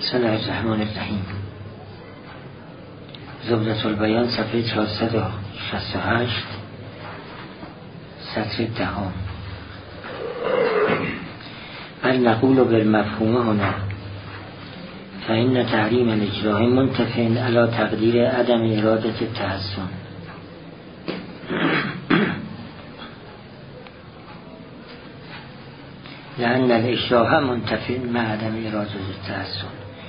بسم الله الرحمن الرحیم. زبدة البیان صفحه 468 سطر 10. بل نقول بالمفهوم هنا فإن تحریم الاکراه منتف علی تقدیر عدم ارادة التحسن. لأن الإکراه منتف مع عدم ارادة التحسن.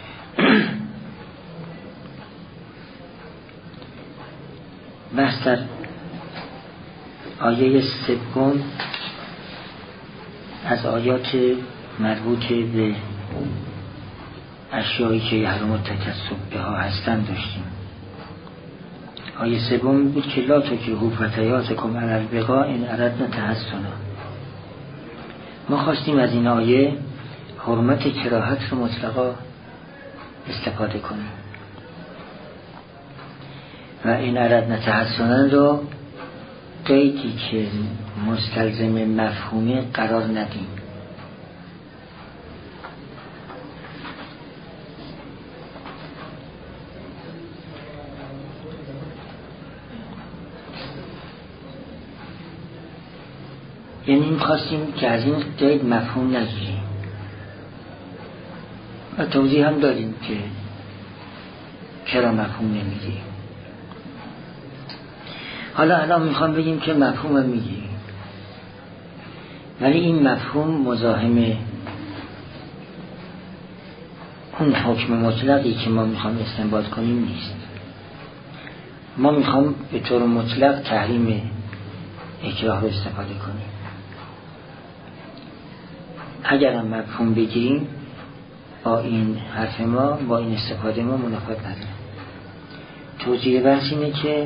بحث در آیه سوم از آیات مربوط به اشیایی که یحرم التکسب بها هستند داشتیم. آیه سوم بود که لا تکرهوا فتیاتکم علی البغاء ان اردنا تحسنا. ما خواستیم از این آیه حرمت کراهت رو مطلقا استفاده کنیم و این اردنا تحسنا رو قیدی که مستلزم مفهومی قرار ندیم. یعنی این خواستیم که از این قید مفهوم نگیریم و توضیح هم داریم که چرا مفهوم نمیگیریم. حالا الان میخوام بگیم که مفهوم میگیریم، ولی این مفهوم مزاحم اون حکم مطلقی که ما میخوام استنباط کنیم نیست. ما میخوام به طور مطلق تحریم اکراه رو استفاده کنیم. اگر هم مفهوم بگیریم با این حرف ما، با این استفاده ما منافات نداره. توضیح بحث اینه که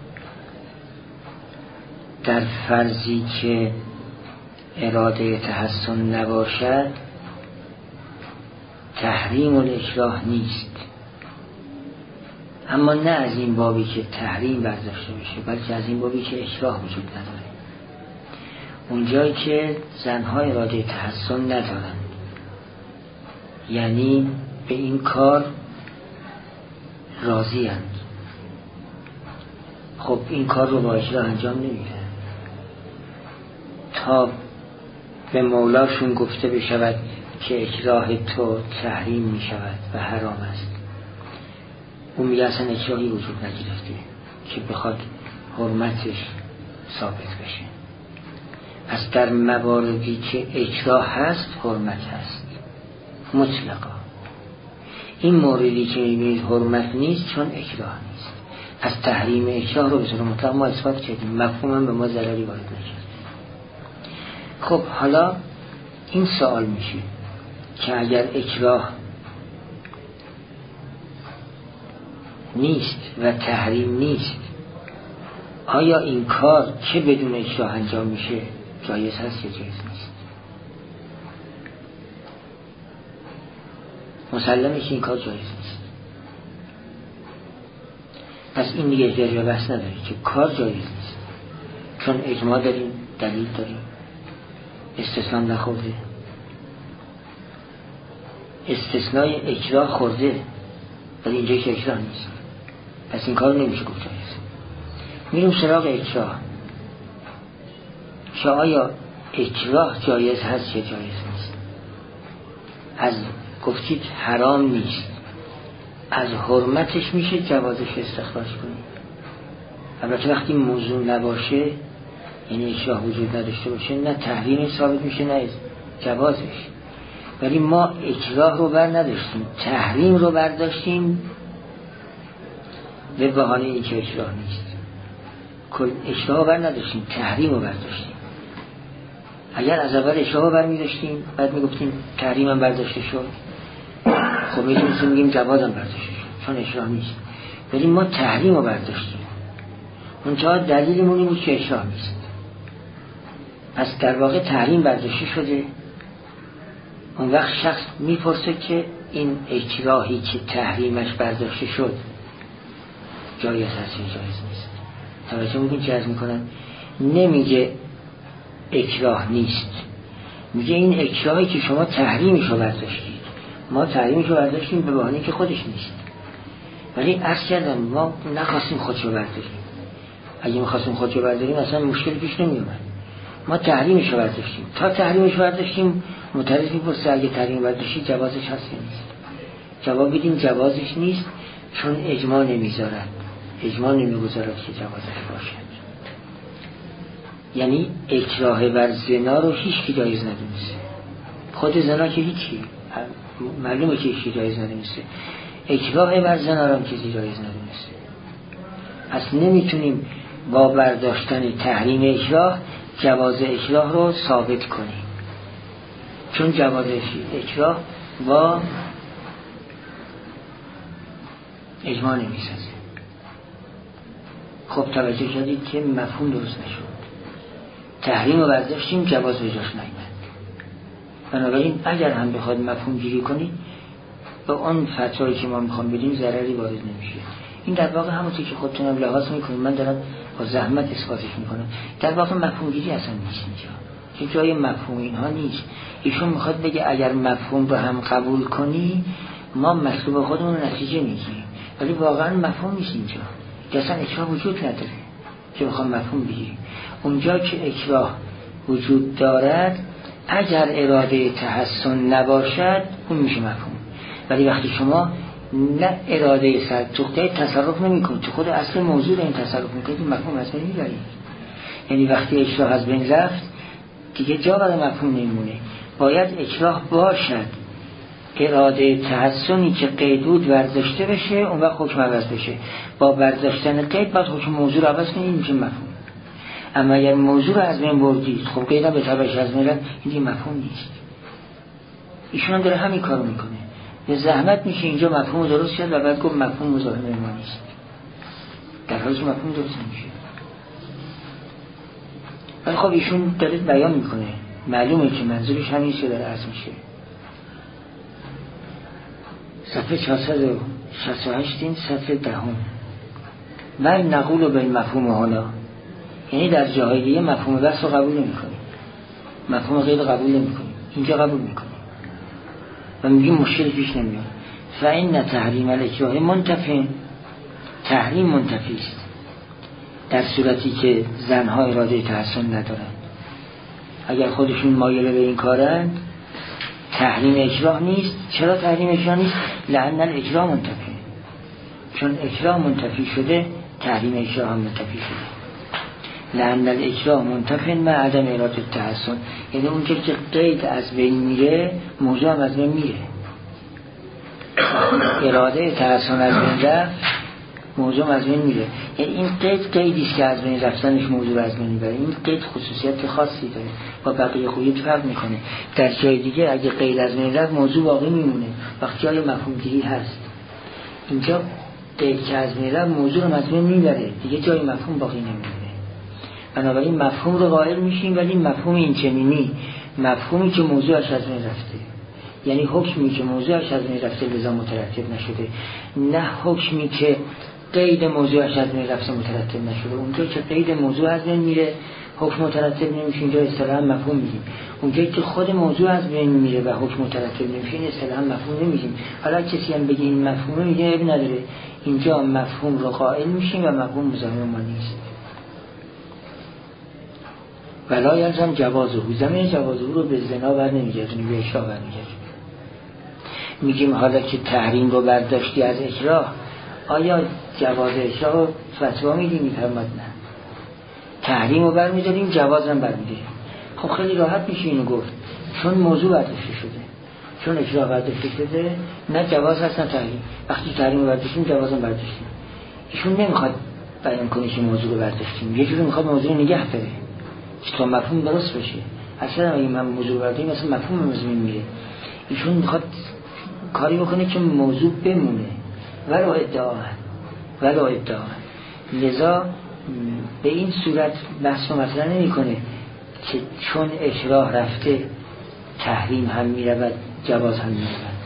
در فرضی که اراده تحسن نباشد تحریم الاکراه نیست، اما نه از این بابی که تحریم برداشته بشه، بلکه از این بابی که اکراه وجود نداره. اونجایی که زنها اراده تحسن ندارند، یعنی به این کار راضی اند، خب این کار رو با اکراه انجام نمیدن تا به مولاشون گفته بشود که اکراه تو تحریم می شود و حرام است. اون میگه اصلا اکراهی وجود نگرفته که بخواد حرمتش ثابت بشه. پس در مواردی که اکراه هست حرمت هست مطلقا. این موردی که میبینید حرمت نیست چون اکراه نیست. پس تحریم اکراه رو به طور مطلق ما اثبات کردیم، مفهومم به ما ضرری وارد نکرد. خب حالا این سوال میشه که اگر اکراه نیست و تحریم نیست، آیا این کار که بدون اکراه انجام میشه جایز هست یا جایز نیست؟ مسلمه که این کار جایز نیست. پس این دیگه احتیاج به بحث نداره که کار جایز نیست، چون اجماع داریم، دلیل داریم، استثناء نخورده. استثناء اکراه خورده ولی اینجا که اکراه نیست، پس این کار نمیشه گفت جایز. میریم سراغ اکراه که آیا اکراه جایز هست یا جایز نیست. از گفتید حرام نیست، از حرمتش میشه جوازش استخراج کنید. البته وقتی موضوع نباشه، یعنی اکراه وجود نداشته باشه، نه تحریم ثابت میشه نه جوازش. ولی ما اکراه رو بر نداشتیم، تحریم رو برداشتیم به بهانه اینکه اکراه نیست. کل اکراه رو بر نداشتیم، تحریم رو برداشتیم. اگر از اول اکراه رو بر میداشتیم بعد میگفتیم تحریم هم برداشته شد، خب میتونستیم میگیم جواز هم برداشته شد چون اکراه نیست. ولی ما تحریم رو برداشتیم، اونجا دلیلمون این بود که اکراه نیست. پس در واقع تحریم برداشته شده. اون وقت شخص میپرسه که این اکراهی که تحریمش برداشته شد جایز هست یا جایز نیست. توجه میکنید چه عرض میکنن؟ نمیگه اکراه نیست، میگه این اکراهی که شما تحریمش رو برداشتید ما تحریمشو برداشتیم به بهانه که خودش نیست، ولی عرض کردم ما نخواستیم خودشو برداریم. اگه می‌خواستیم خودشو برداریم اصلا مشکل پیش نمی‌اومد. ما تحریمشو برداشتیم. تا تحریمشو برداشتیم معترض می‌پرسه اگه تحریم برداشتی جوازش هست یا نیست؟ جواب بدیم جوازش نیست، چون اجماع نمیذارد، اجماع نمیگذارد که جوازش باشد. یعنی اکراه بر زنا رو هیچ کی جایز ندونسته. خود زنا که هیچی معلومه که هیچ کی جایز ندونسته، اکراه بر زنا رو هم کسی جایز ندونسته. پس نمیتونیم با برداشتن تحریم اکراه جواز اکراه رو ثابت کنیم، چون جواز اکراه با اجماع نمیسازه. خب توجه کردید که مفهوم درست نشد. تحریم رو برداشتیم، جواز به جاش نیامد. بنابراین اگر هم بخواد مفهوم گیری کنید به اون فتوایی که ما میخوام بدیم ضرری وارد نمیشه. این در واقع همونطور که خودتونم لحاظ میکنید، من دارم با زحمت اثباتش میکنم، در واقع مفهوم گیری اصلا نیست اینجا، چون جای مفهوم اینها نیست. ایشون میخواد بگه اگر مفهوم رو هم قبول کنی ما مطلوب خودمون رو نتیجه میگیریم، ولی واقعا مفهوم نیست اینجا. اصلا اکراه وجود نداره که بخوام مفهوم بگیریم. اونجا که اکراه وجود دارد اگر اراده تحسن نباشد اون میشه مفهوم. ولی وقتی شما نه اراده سرتوخته تصرف نمی کنید، تو خود اصل موضوع رو این تصرف میکنید، این مفهوم از بین میبرید. یعنی وقتی اکراه از بین رفت دیگه جا برای مفهوم نمیمونه. باید اکراه باشد، اراده تحسنی که قید بود برداشته بشه، اون وقت حکم عوض بشه. با برداشتن قید بعد حکم موضوع رو عوض کنید، این میشه مفهوم. اما اگر موضوع رو از بین بردید، خب قیدم به تبعش از بین رفت، این مفهوم نیست. ایشون هم داره همین کارو میکنه. به زحمت میشه اینجا مفهوم درست کرد و بعد گفت مفهوم مزاحم ما نیست، در حالی که مفهوم درست نمیشه. ولی خب ایشون داره بیان میکنه، معلومه که منظورش همین چیه داره عرض میشه. صفحه 468 این صفحه 10 من نقول به مفهوم هانا، یعنی در جاهای دیگه مفهوم بس رو قبول نمی کنیم، مفهوم غیر قبول نمی کنیم، اینجا قبول می کنیم و میگیم مشکل پیش نمیاد. فإن تحریم الاکراه منتفی، تحریم منتفی است در صورتی که زنها اراده تحسن ندارند. اگر خودشون مایل به این کارند تحریم اکراه نیست. چرا تحریم اکراه نیست؟ لأن الاکراه منتفی، چون اکراه منتفی شده تحریم اکراه هم منتفی شده. لأن الاکراه منتفی مع عدم اراده تحسن، یعنی اون که قید از بین میره موضوع هم از بین میره. اراده تحسن از بین رفت موضوع از بین میره. یعنی این قیدیست که از بین رفتنش موضوع از بین میبره. این قید خصوصیت خاصی داره، با بقیه خویی فرق میکنه. در جای دیگه اگه قید از بین رفت موضوع باقی میمونه، وقتی جای مفهوم گیری هست. اینجا قید که از بین رفت موضوع رو از بین میبره، دیگه جای مفهوم باقی نمیمونه. بنابراین مفهوم رو قائل میشیم، ولی مفهوم این چنینی، مفهومی که موضوعش از بین رفته، یعنی حکمی که موضوعش از بین رفته لذا مترتب نشده، نه حکمی که قید موضوعش از بین رفته مترتب نشده. اونجا که قید موضوع از بین میره حکم مترتب نمیشه، اینجا اصطلاحاً مفهوم میگیم. اونجا که خود موضوع از بین میره و حکم مترتب نمیشه، این اصطلاحاً مفهوم نمیگیم. حالا کسی هم بگه این مفهومه، میگه اب نداره، اینجا مفهوم رو قائل میشیم و مفهوم مزاحم ما نیست. ولا یلزم جوازه، زمین جوازه رو به زنا بر نمیگردونیم، به اکراه بر میگردونیم. میگیم حالا که تحریم رو برداشتی از اکراه، آیا جواز اکراه رو فتوا میدیم؟ میفرماد نه. تحریم رو برمیداریم، جواز هم برمیداریم. خب خیلی راحت میشه اینو گفت، چون موضوع برداشته شده، چون اکراه برداشته شده، نه جواز هست نه تحریم. وقتی تحریم رو برداشتیم جواز هم برداشتیم. ایشون نمیخواد بیان کنه که موضوع رو برداشتیم، یه جوری میخواد موضوع رو نگه داره تا مفهوم درست بشه. اصلا اگه من موضوع برداریم مثلا مفهوم مزمین میره. ایشون میخواد کاری بکنه که موضوع بمونه، ولو ادعا. لذا به این صورت بحث مطرح نمی کنه که چون اکراه رفته تحریم هم میرود جواز هم میرود،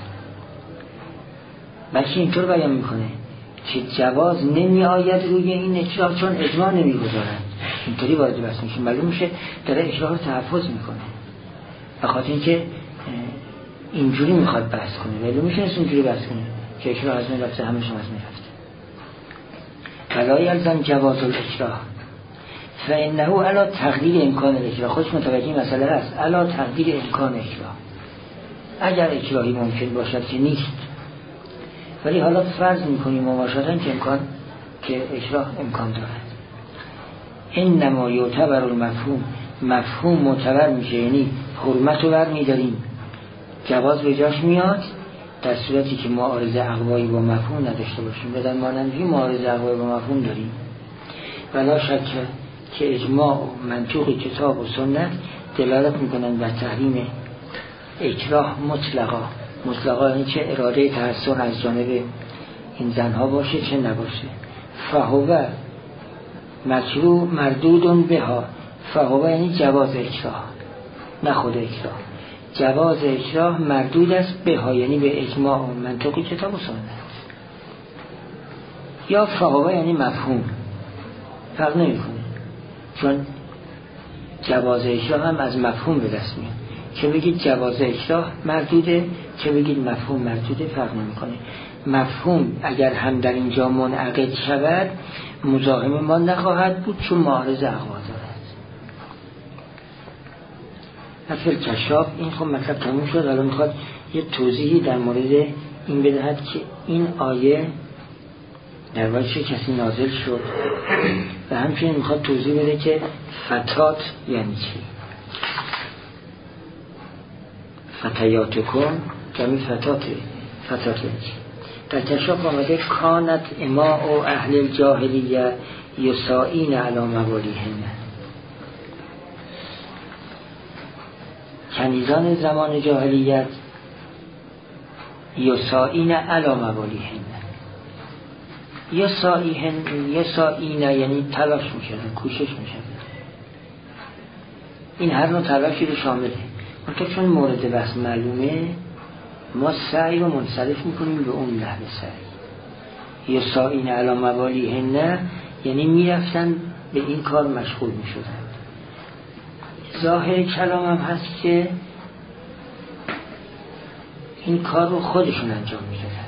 بلکه اینطور بیان میکنه که جواز نمی آید روی این اکراه چون اجماع نمی گذارند. اینطوری وارد بحث میشه، معلوم میشه داره اکراه رو تحفظ میکنه، به خاطر اینکه اینجوری میخواد بحث کنه، ولی میشونست اینجوری بحث کنه که اکراه از من رفته، همه شما از من رفته. ولا یلزم جواز الاکراه فانه علی تقدیر امکان الاکراه. خودش متوجه مسئله است، علی تقدیر امکان اکراه، اگر اکراهی ممکن باشد که نیست، ولی حالا فرض میکنیم مباشرتاً که اکراه امکان دارد. انما یعتبر المفهوم، مفهوم معتبر میشه، یعنی حرمت رو برمیداریم، جواز به جاش میاد در صورتی که معارضه اقوایی با مفهوم نداشته باشیم. بدن مانندی معارضه اقوایی با مفهوم داریم. ولا شک که اجماع و منطوق کتاب و سنت دلالت میکنن بر تحریم اکراه مطلقا، یعنی چه اراده تحسن از جانب این زنها باشه چه نباشه. فهو مکروه مردود بها، فهو یعنی جواز اکراه، نه خود اکراه. جواز اکراه مردود است بها، یعنی به اجماع و منطق کتاب و سنت. یا فهو یعنی مفهوم، فرق نمیکنه، چون جواز اکراه هم از مفهوم به دست میاد. چه بگید جواز اکراه مردوده، چه بگید مفهوم مردوده، فرق نمیکنه. مفهوم اگر هم در اینجا منعقد شود مزاحم ما نخواهد بود، چون معارض اقوا دارد. اصل کشاف این خب مطلب تموم شد. حالا میخواد یه توضیحی در مورد این بدهد که این آیه در واقع چه کسی نازل شد و همچنین میخواد توضیح بده که فتات یعنی چی. فتیاتکم جمعی فتات یعنی چی. در کشاف آمده کانت اماء و اهل الجاهلیه یسائین علی موالیهن، کنیزان زمان جاهلیت یسائین علی موالیهن. یسائین یعنی تلاش میکردن، کوشش میکردن. این هر نوع تلاشی رو شامله. منطقه چون مورد بحث معلومه ما سعی رو منصرف میکنیم به اون نحوه سعی. یسائین علی موالیهن یعنی میرفتن به این کار مشغول میشدن. ظاهر کلام هم هست که این کار رو خودشون انجام میدادن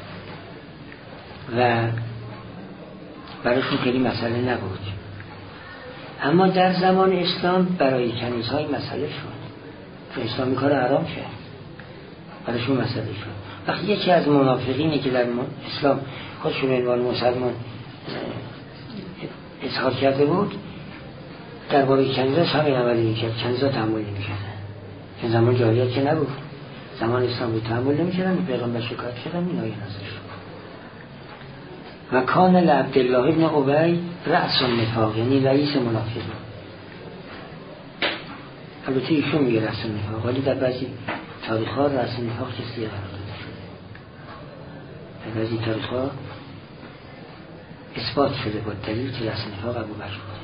و براشون خیلی مسئله نبود. اما در زمان اسلام برای کنیزهای مسئله شد، چون اسلامی کار حرام شد، براشون مسئله شد. وقتی یکی از منافقینی که در اسلام خودشون به عنوان مسلمان اظهار کرده بود درباره کنیزا همین عملی میکرد، کنیزا تحمل نمیکردن، چون زمان جاهلیت که نبود، زمان اسلام بود تحمل نمیکردن، پیغمبر شکایت کردن، این آیه نازل شد. و کان لعبدالله ابن ابی رأس النفاق، یعنی رئیس منافقین. البته ایشون میگه رأس النفاق، ولی در بعضی تاریخ ها رأس النفاق کسی قرار داده شده. در بعضی تاریخ ها اثبات شده با دلیل که رأس النفاق ابوبکر بود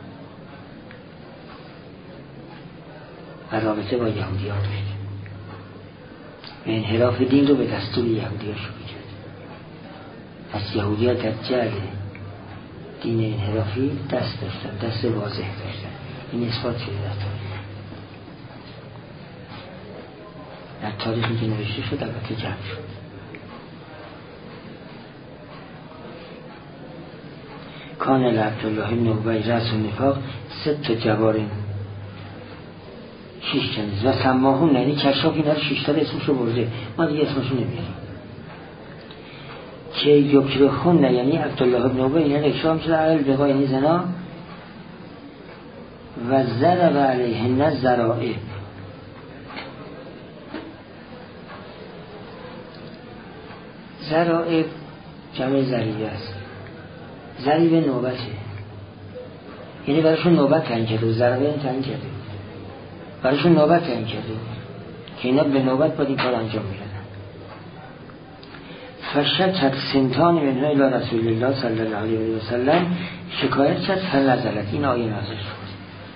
و رابطه با یهودی ها داشت و انحراف دین رو به دستور یهودی ها شروع کرد. پس یهودی ها در جعل دین انحرافی دست داشتن، دست واضح داشتن. این اثبات شده در تاریخی که نوشته شد، البته جمع شد. کان لعبدالله ابن ابی رأس النفاق 6 جوارن 6 کنیز و سماهون، یعنی کشاف اینا رو 6 تا اسمشو برده، ما دیگه اسمشو نمیاریم. که یکرهون یعنی عبدالله ابن ابی یعنی اشام شده علی بقا یعنی زنا و ضرب علیهن ذرائب. ذرائب جمع ذریعه است. ذریعه نوبته، یعنی برایشون نوبت تعیین کرده و ذرائب تعیین کرده، برایشون نوبت تعیین کرده که اینا به نوبت باید این کار انجام میدن. فشکت سنتان منها الی رسول الله صلی الله علیه و سلم، شکایت کرد فنزلت، این آیه نازل شد.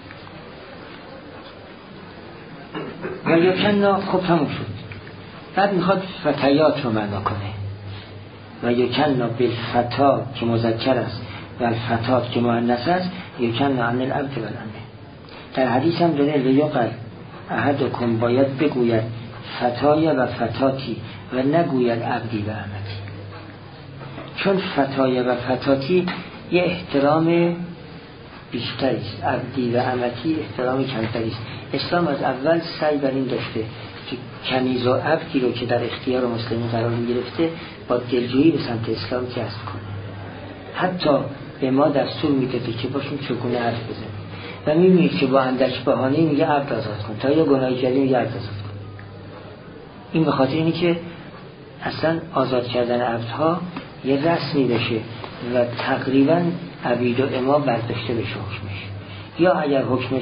و یکننا، خب تموم شد. بعد میخواد فتیات رو معنا کنه. و یکننا بالفتا که مذکر است و الفتات که مؤنث است، یکننا عن العبد و الامه. در حدیث هم داره لیقل احدکم باید بگوید فتای و فتاتی و نگوید عبدی و امتی. چون فتای و فتاتی یه احترام بیشتری است، عبدی و امتی احترام کمتری است. اسلام از اول سعی بر این داشته که کنیز و عبدی رو که در اختیار مسلمین قرار می‌گرفته با دلجویی به سمت اسلام جذب کنه. حتی به ما دستور میداده که باشیم چگونه حرف بزنیم و می‌بینید که با اندک بهانه میگه عبد آزاد کن، تا یه گناهی کردی میگه عبد آزاد کن. این به خاطر اینه که اصلا آزاد کردن عبدها یه رسمی بشه و تقریبا عبید و اما برداشته بشه حکمش، یا اگر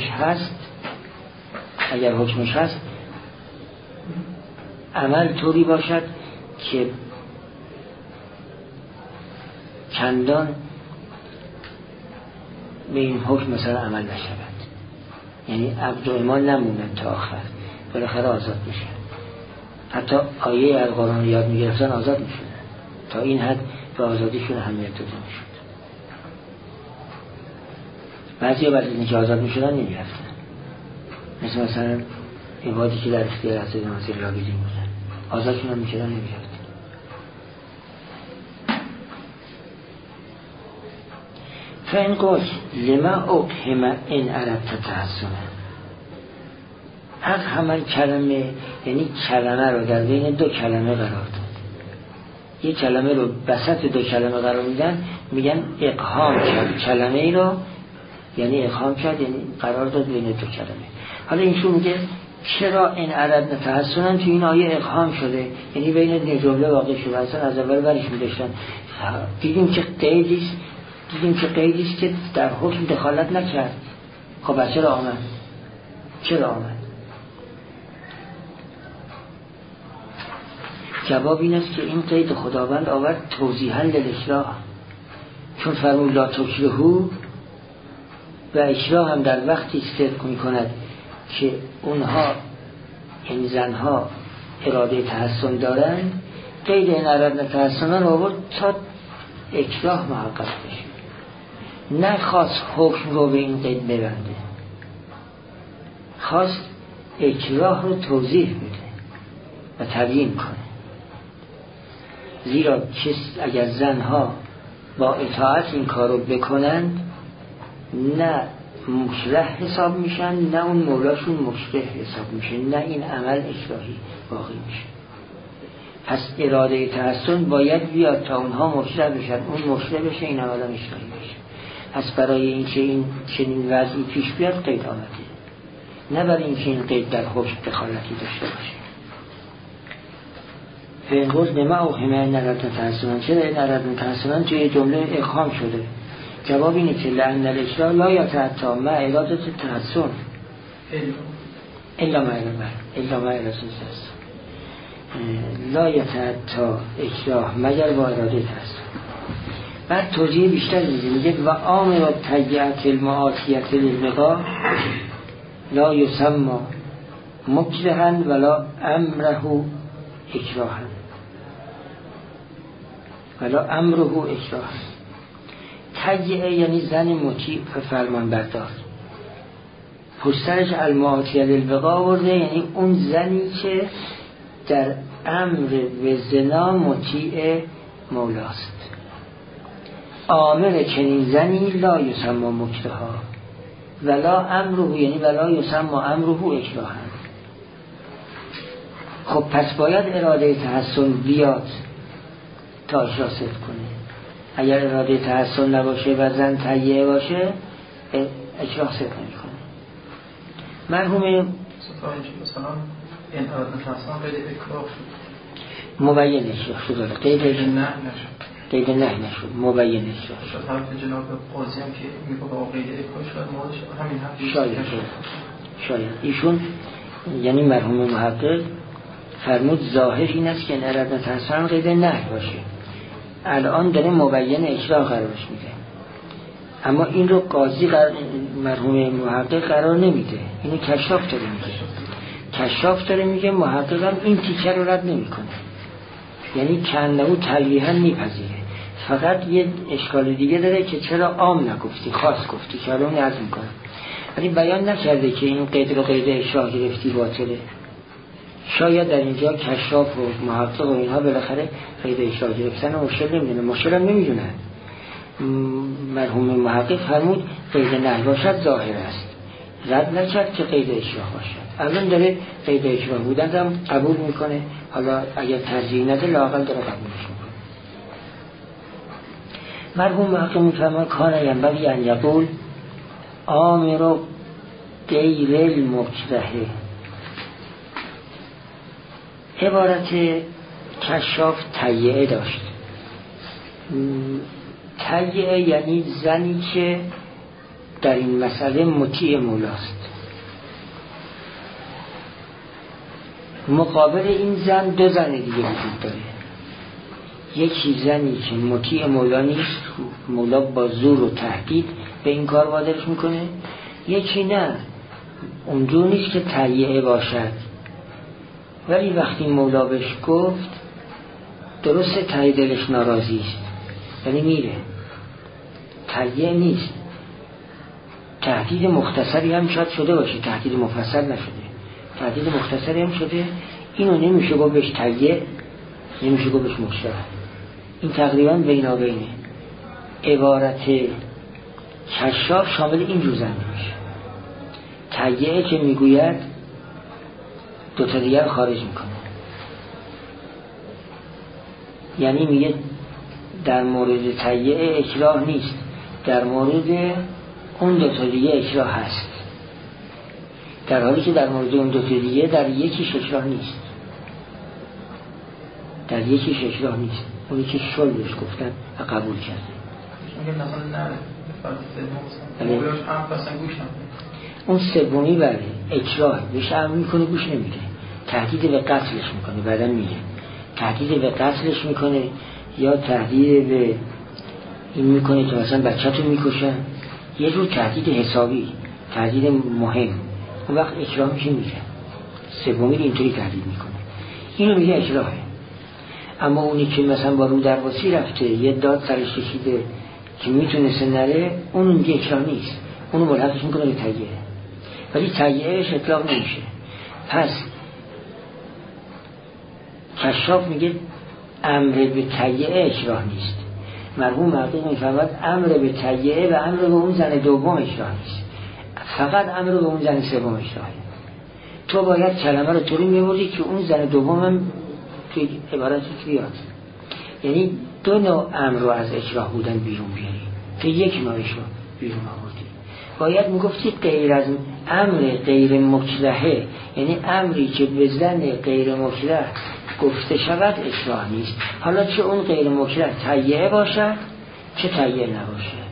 حکمش هست عمل طوری باشد که چندان به این حکم مثلا عمل نشود، یعنی عبد و اما نمونن تا آخر، بالاخره آزاد میشن. حتی آیه از قرآن یاد میگرفتن آزاد میشن، تا این حد به آزادیشون اهمیت داده میشد. بعضی بعد از اینکه آزاد میشدن نمیرفتن، مثلا عبادی که در اختیار حضرت ناصر رابیدی بودن، آزادشون هم میشدن نمیرفتن. فین قول لما اقهم این اردت تحسنه، حق همه کلمه، یعنی کلمه رو در بین دو کلمه قرار داد. یک کلمه رو وسط دو کلمه قرار میدن، میگن اقهام کرد کلمه ای رو، یعنی اقهام کرد، یعنی قرار داد بین دو کلمه. حالا اینشون میگه چرا این عدد تحسنن تو این آیه اقهام شده، یعنی بین دو جمله واقع شده، اصلا از اول برش میداشتن. دیدیم که قیدیست که در حکم دخالت نکرد. خب چرا آمد؟ جواب این است که این قید خداوند آورد توضیحاً للاکراه، چون فرمود لا تکرهوا، و اکراه هم در وقتی صدق می‌کند که اونها این زنها اراده تحسن دارند، قید این اراده تحسن رو آورد تا اکراه محقق بشه، نه خواست حکم رو به این قید ببنده، خواست اکراه رو توضیح بده و تبیین کنه. زیرا اگر زنها با اطاعت این کار رو بکنند، نه مکره حساب میشن، نه اون مولاشون مکره حساب میشه، نه این عمل اکراهی باقی میشه. پس اراده تحسن باید بیاد تا اونها مکره بشن، اون مکره بشه، این عمل اکراهی بشه. پس برای اینکه این چنین وضعی پیش بیاد قید آمده، نه برای اینکه این قید در حکم دخالتی داشته باشه. فینگوز نما او همه نرد تحسنان، چرا این نرد تحسنان توی جمله اقهام شده؟ جواب اینه که لعن الاکراه لا یتعطی مع اراده تحسن الا مع اراده تحسن، لا یتعطی اکراه مگر با اراده تحسن. بعد توضیح بیشتر میگه و آمر تیعت المعاصیت للبقاء لا یسمى مکرها ولا امره اکراها ولا امره اکراها. تیعه یعنی زن مطیع و فرمان بردار، پشترش المعاصیه للبقاء آورده، یعنی اون زنی که در امر به زنا مطیع مولاست. آمر چنین زنی لا یسمى مکرها ولا امره، یعنی ولا یسمى امره اکراها. خب پس باید اراده تحسن بیاد تا اکراه صدق کنه. اگر اراده تحسن نباشه و زن تیعه باشه، اکراه صدق نمی کنه. مرحوم مثلا این اراده تحسن قید اکراه شد، مبین اکراه شد، قید نه نشد، مبین اکراه شد. حرف جناب قاضی هم که میگه با قید اکراه شد مورد همین حرف شاید ایشون یعنی مرحوم محقق فرمود ظاهر این است که این اراده تحسن قید نه باشه، الان داره مبین اکراه قرارش میده، اما این رو قاضی مرحوم محقق قرار نمیده، اینو کشاف داره میگه، محقق هم این تیکه رو رد نمیکنه، یعنی کنهو تلویحا میپذیره، فقط یه اشکال دیگه داره که چرا عام نگفتی خاص گفتی، که الان عرض میکنم، ولی بیان نکرده که این قید رو قید اکراه گرفتی باطله، شاید در اینجا کشاف و محقق و اینها بالاخره قید اکراه گرفتن مشکل نمیدونه، مشکل هم نمیدونن. مرحوم محقق فرمود قید نهی باشد ظاهر است، رد نکرد که قید اکراه باشد. الان داره قید اکراه بودن هم قبول میکنه، حالا اگر ترجیح نده لااقل داره قبولش میکنه. مرحوم محقق میفرماید کان ینبغی ان یقول آمر غیر المکره. عبارت کشاف تیعه داشت. تیعه یعنی زنی که در این مسئله مطیع مولاست. مقابل این زن دو زن دیگه وجود داره. یکی زنی که مطیع مولا نیست، مولا با زور و تهدید به این کار وادارش میکنه. یکی نه، اونجور نیست که تیعه باشد، ولی وقتی مولا بهش گفت درسته ته دلش ناراضی است، یعنی میره، تیعه نیست. تهدید مختصری هم شاید شده باشه، تهدید مفصل نشده. تهدید مختصری هم شده، اینو نمیشه گفت بهش تیعه، نمیشه گفت بهش مکره. این تقریبا بینابینه. عبارت کشاف شامل این جور زن میشه. تیعه که میگوید دو تا دیگر خارج میکنه، یعنی میگه در مورد تیعه اکراه نیست، در مورد اون دو تا دیگه اکراه هست، در حالی که در مورد اون دو تا دیگه در یکیش اکراه نیست. در یکیش اکراه نیست، اونی که شل بهش گفتن و قبول کرده. اون سومی بله اکراه بهش امر میکنه، گوش نمیده، تهدید به قتلش میکنه، بعدن میگه تهدید به قتلش میکنه، یا تهدید به این میکنه که مثلا بچه‌تو میکشن، یه جور تهدید حسابی، تهدید مهم. اون وقت اکراه میشه میگه سومی اینطوری تهدید میکنه، اینو میگه اکراهه. اما اونی که مثلا با رو درواسی رفته یه داد سرش کشیده که میتونسته نره، اون میگه اکراه نیست، اونو ملحقش میکنه به تیعه، ولی تیعهش اطلاق نمیشه. پس کشاف میگه امر به تیعه اکراه نیست. مرحوم محقق میفرماید امر به تیعه و امر به اون زن دوم اکراه نیست، فقط امر به اون زن سوم اکراهه. تو باید کلمه رو طوری میبردی که اون زن دوم هم توی عبارتش بیاد، یعنی دو نوع امر رو از اکراه بودن بیرون بیاری، تو یک نوعش رو بیرون آوردی. باید میگفتی غیر از امر غیر مکرهه، یعنی امری که به زن غیر مکره گفته شود اکراه نیست، حالا چه اون غیر مکره تیعه باشد چه تیعه نباشد،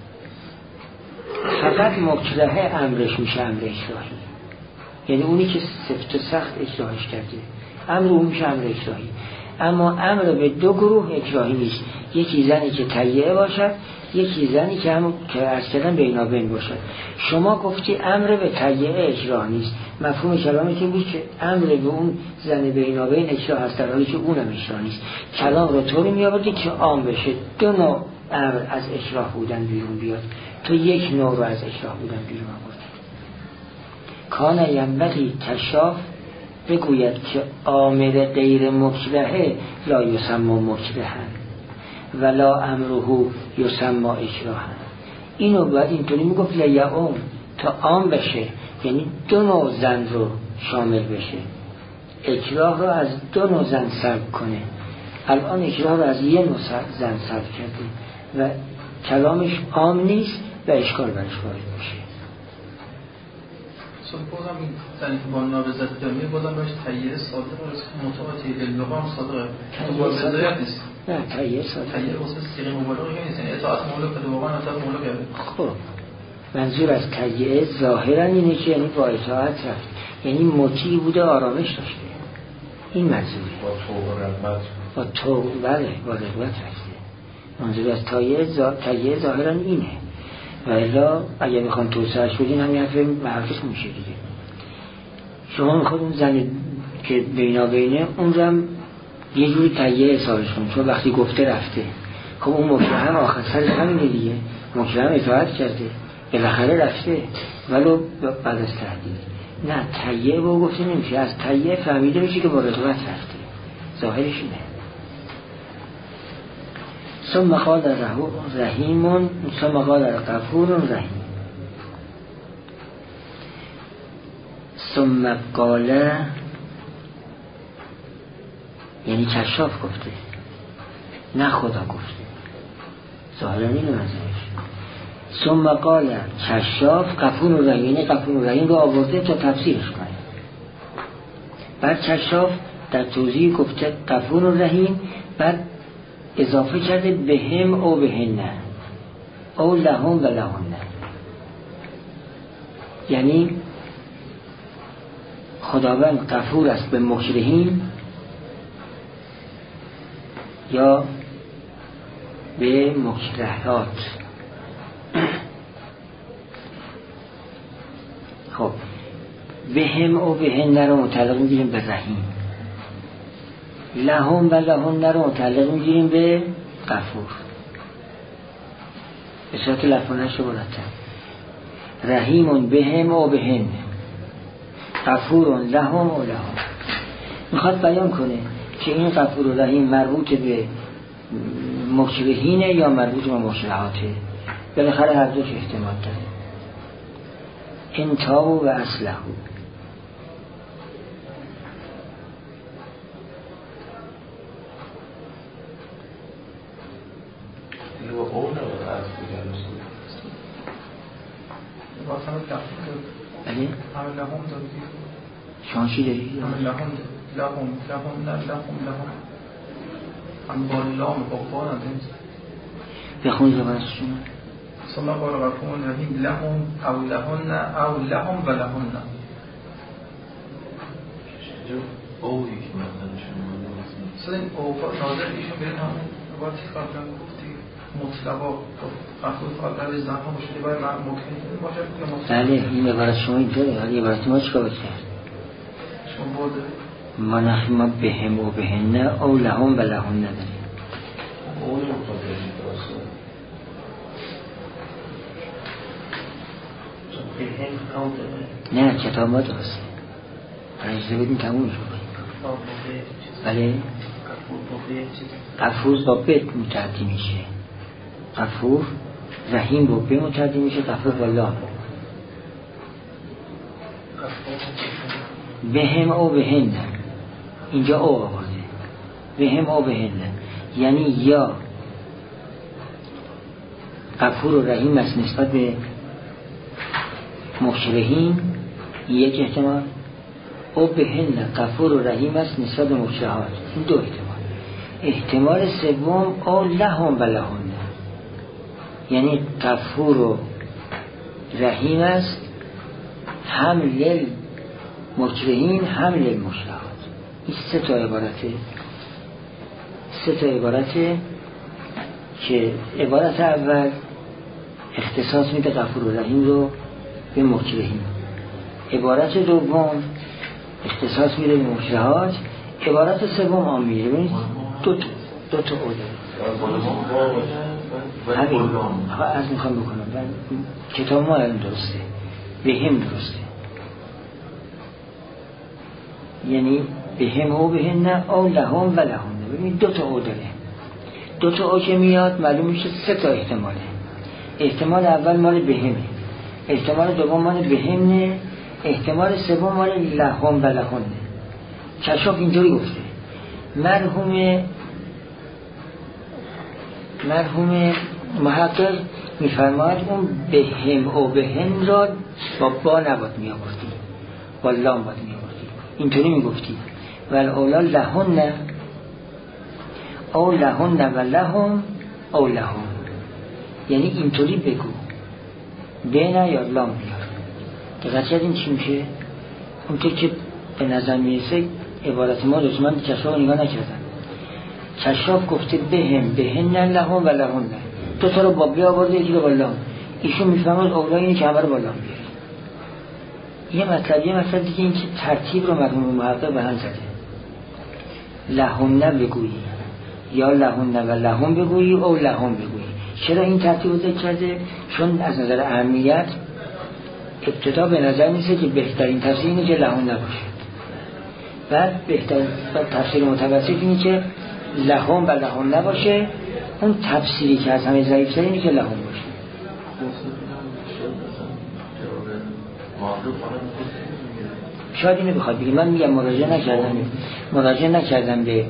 فقط مکرهه امرش میشه امر اکراهی، یعنی اونی که سفت و سخت اکراهش کرده امر اون میشه امر اکراهی. اما امر به دو گروه اکراهی نیست، یکی زنی که تیعه باشد، یکی زنی که همون که عرض کردن بینابین باشد. شما گفتی امر به تیعه اکراه نیست، مفهوم کلامت این بود که امر به اون زن بینابین اکراه هست، در حالی که اونم اکراه نیست. کلام رو طوری میآوردی که عام بشه، دو نوع امر از اکراه بودن بیرون بیاد، تو یک نوع رو از اکراه بودن بیرون آوردی. کان ینبغی کشاف بگوید که آمر غیر مکرهه لا یسمى مکرهن ولا امره یسمى اکراهن. اینو باید اینطوری میگفت لیعم تا عام بشه، یعنی دو نوع زن رو شامل بشه، اکراه رو از دو نوع زن سلب کنه. الان اکراه رو از یه نوع زن سلب کرده و کلامش عام نیست و اشکال برش وارد میشه. بازم این زنی که با نابضت دامیه بازم باش تیعه صادق و مطابقی باللغه هم صادقه، با بضایت نیست. نه تیعه صادق، تیعه واسه سیغه مبالغه نیست، یعنی اطاعت مولا که واقعا اطاعت مولا کرده. خب منظور از تیعه ظاهرا اینه که یعنی با اطاعت رفت، یعنی مطیع بوده، آرامش داشته، این منظوره. با توبه رغبت، با توبه بله با رغبت رفته. منظور از تیعه ظاهرا اینه، و الا اگه میخوان توسعهش بدین همین حرف محقق میشه دیگه. شما میخواد اون زن که بینابینه اون هم یه جوری تیعه حسابش کنید، چون وقتی گفته رفته. خب اون مکرهم آخر سرش همینه دیگه، مکرهم اطاعت کرده بالاخره رفته ولو بعد از تهدید، نه تیه با گفته نمیشه. از تیه فهمیده میشه که با رغبت رفته، ظاهرش اینه. ثم قال رحیم ثم قال غفور رحیم. ثم قال یعنی کشاف گفته، نه خدا گفته، ظاهرا اینه منظورش. ثم قال کشاف غفور رحیم، یعنی غفور رحیم رو آورده تا تفسیرش کنه. بعد کشاف در توضیح گفته غفور رحیم، بعد اضافه کرده بهم او بهن او لهم و لهن، یعنی خداوند غفور است به مکرهین یا به مکرهات. خب بهم او بهن رو متعلق میگیریم به رحیم، لهم و لهن رو متعلق میگیریم به غفور. به صورت لفظش رو مرتب: رحیم بهم او بهن، غفور لهم و لهم. میخواد بیان کنه که این غفور و رحیم مربوط به مکرهینه یا مربوط به مکرهاته. بالاخره هر دوش احتمال داره. ان تابوا و اصلحوا. بله؟ شما چی داری؟ لهم هم با لام با قرآن هم بخون زبانش شما. ثم قال غفور رحیم لهم او لهن او لهم و لهن. او یک مقدر شما اصلا این او ناظر ایشون برین همون عبارتی که قبلا گفتی مطلقا غفور فقط از زنها مشکلی باید ممکن باشه. بله این عبارت شما اینطوره. حالی عبارت ما چیکار کرد؟ شما برده ما نخیم ما بهم و بهن او لهم و لهن نداریم. اون مقدرشی درسته بهم او داره. نه کتاب ما درسته. اجازه بدیم تمومش بکنیم. بله غفور با ب متعدی میشه، غفور رحیم با ب متعدی میشه، غفور با لام. بهم او بهن اینجا او آورده، بهم او بهن یعنی یا غفور و رحیم است نسبت به مکرهین، یک احتمال، او بهن غفور و رحیم است نسبت به مکرهات، این دو احتمال. احتمال سوم او لهم و لهن، یعنی غفور و رحیم است هم للمکرهین هم للمکرهات. این سه تا عبارته که عبارت اول اختصاص میده غفور و رحیم رو به مکرهین، عبارت دوم اختصاص میده به مکرهات، عبارت سوم عامیه. ببینید دو تا اوده. همین از میخوام بکنم کتاب ما الان درسته، به هم درسته، یعنی به هم او به هم نه او لهم و لهم. ببینید دو تا او داره، دو تا او که میاد معلوم میشه سه تا احتماله. احتمال اول مال به همه، احتمال دوم مال به هم نه، احتمال سوم مال لهم و لهم. کشاف اینجوری گفته. مرحوم محقق میفرماید اون به هم او به هم را با نباید می آوردی، با لام باید می آوردی. اینطوری می گفتی ول اولا لهن او لهن و لهم او لهم، یعنی اینطوری بگو، به نه یا لام بیار. دقیق این چی میشه؟ اونطور که به نظر میرسه عبارت ما رجمند کشاف نگاه نکردن. کشاف گفته بهم بهن لهم و لهن، دو تا رو با بی آورده، یکی رو با لام. ایشون میفهمد اولا اینه که همه رو با لام بیاره. یه مطلب دیگه این که ترتیب رو مرحوم محقق به هم زده. لهن بگویی یا لهن و لهم بگویی او لهم بگویی. چرا این ترتیب رو ذکر کرده؟ چون از نظر اهمیت ابتدا به نظر میسه که بهترین تفسیر اینه که لهون نباشه، بعد بهترین تفسیر متوسط اینه که لهون و لهون نباشه، اون تفسیری که از همه ضعیف‌تر اینه که لهون باشه. شاید اینو بخواد بگیم. من میگم مراجعه نکردم به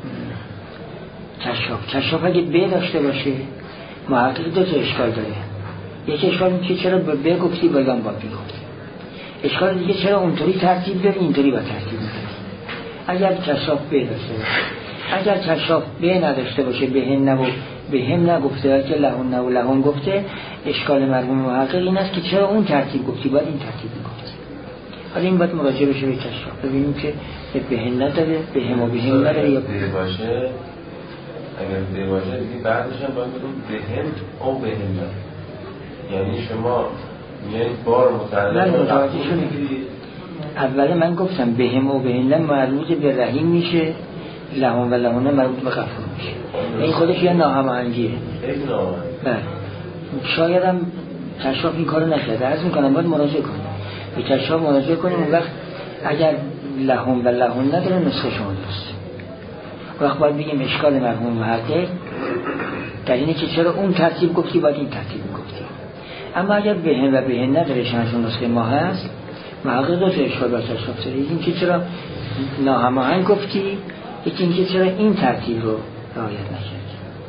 کشاف اگه ب داشته باشه محقق دو تا اشکال داره. یکی اشکال اینه که چرا به گفتی بایگان با بگفتی، اشکال دیگه چرا اونطوری ترتیب داری اینطوری با ترتیب میداری. اگر کشاف ب داشته باشه، اگر کشاف ب نداشته باشه به هم نگفته که لهون و لهون گفته، اشکال مرحوم محقق این است که چرا اون ترتیب گفتی باید این ترتیب میگفتی. حالا این باید مراجعه بشه به کشاف ببینیم که به هم نداره، به هم و به هم نداره یا باشه. اگر به باشه دیگه بعدش هم باید بگم به هم او به هم نداره، یعنی شما میایید بار متعلق اول من گفتم به هم و به هم مربوط به رحیم میشه، لهون و لهونه مربوط به غفور میشه. این خودش یه ناهماهنگیه. بله شاید هم کشاف این کارو نکرده. عرض میکنم باید مراجعه کنیم به کشاف، مراجعه کنیم. اون وقت اگر لهون و لهون نداره نسخه شما درست، وقت باید بگیم اشکال مرحوم محقق در اینه که چرا اون ترتیب گفتی باید این ترتیب گفتی. اما اگر به هم و به هم نداره شانشون نسخه ما هست، محقق دو تا اشکال با کشاف داره. این که چرا ناهماهنگ گفتی، یکی این که چرا این ترتیب رو رعایت نکردی.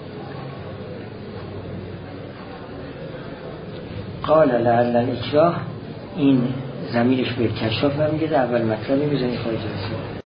قال لعل الاکراه، این ضمیرش به کشاف برمیگرده. اول مطلبی بزنی خارج رسید.